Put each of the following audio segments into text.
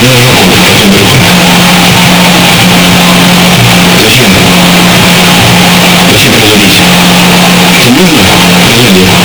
没有用过，还真没有听说过。游戏呢？游戏没有这个利息，是秘密吗？没问题。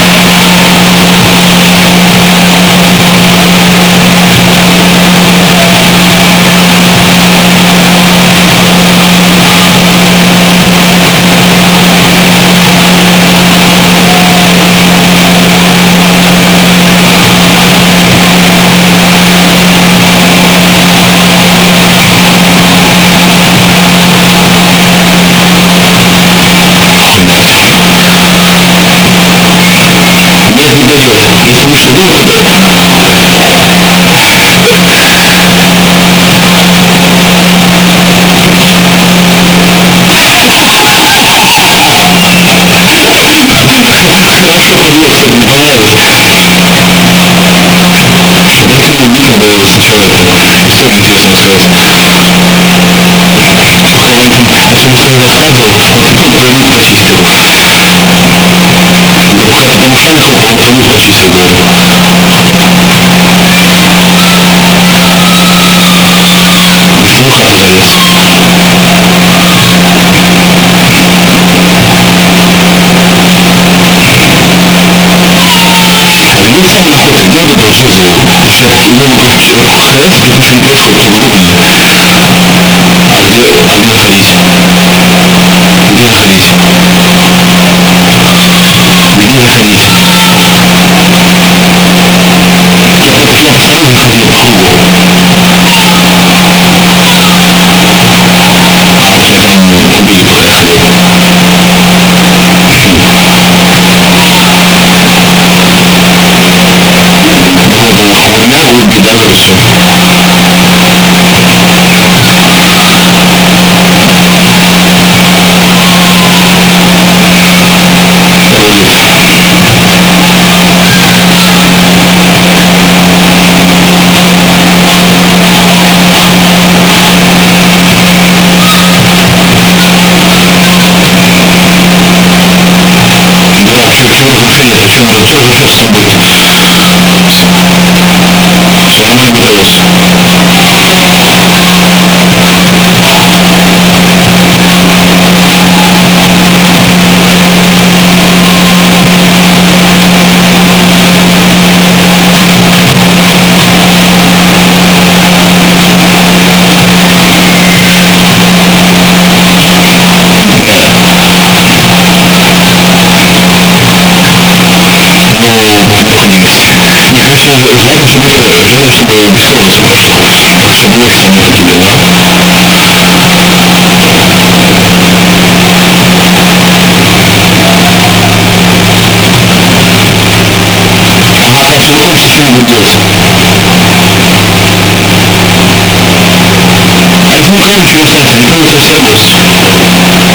没多久了，离同时多了都。看来说的也是你的认为。Selecting unique variables to show returning to some scope. Soms zijn er schijnvol precies te doen. De schijnt dan schijnvol precies te doen. Vroeger dit zijn de grote doorzoeken. Gerecht gedefinieerd voor de الخليج مدينة الخليج مدينة الخليج كانت صعيدة في الخوض ونعود بدرس iPhone currently has established